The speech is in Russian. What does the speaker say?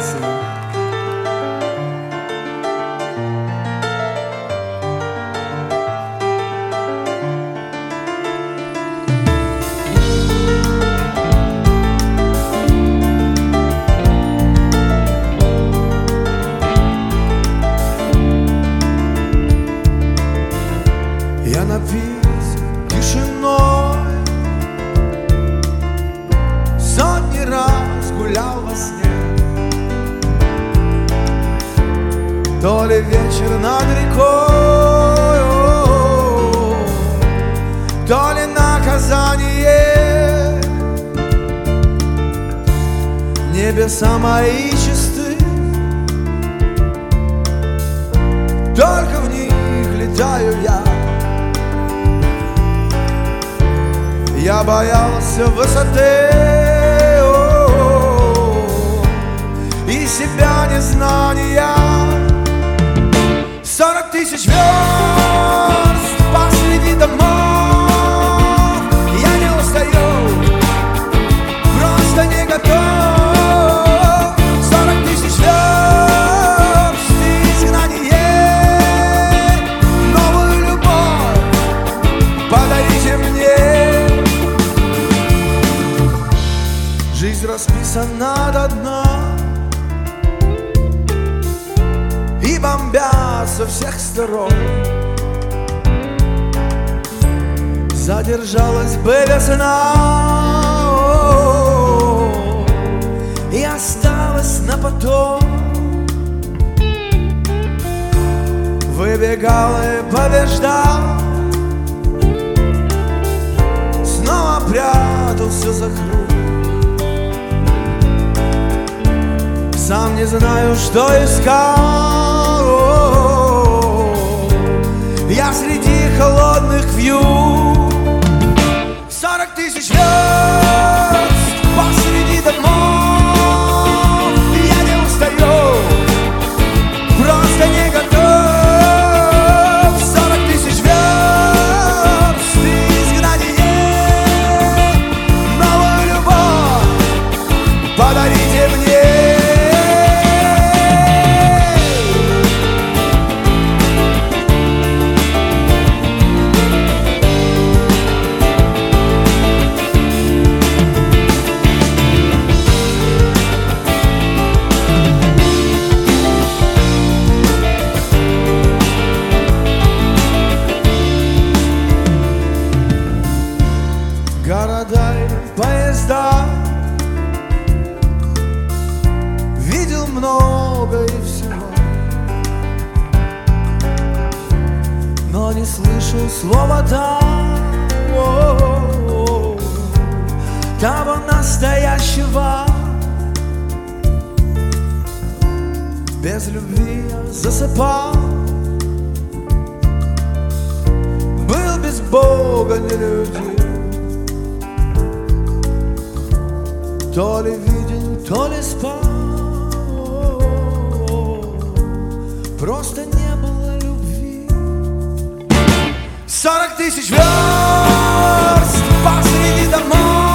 Спасибо. Я напился тишиной, сотни раз гулял во сне. То ли вечер над рекой, то ли наказание. Небеса мои чисты, только в них летаю я. Я боялся высоты и себя незнания. 40 тысяч верст посреди домов. Я не устаю, просто не готов. 40 тысяч верст изгнание. Новую любовь подарите мне. Жизнь расписана до дна и бомбят со всех сторон. Задержалась бы весна и осталась на потом. Выбегал и побеждал, снова прятался за круг. Сам не знаю, что искал я среди холодных вьюг. 40 тысяч верст посреди домов. Я не устаю, просто не готов. 40 тысяч верст изгнание. Новую любовь подарите мне. Города и поезда, видел много и всего, но не слышал слова того настоящего. Без любви я засыпал, был без Бога нелюдим. То ли видел, то ли спал, просто не было любви. 40 тысяч верст посреди домов.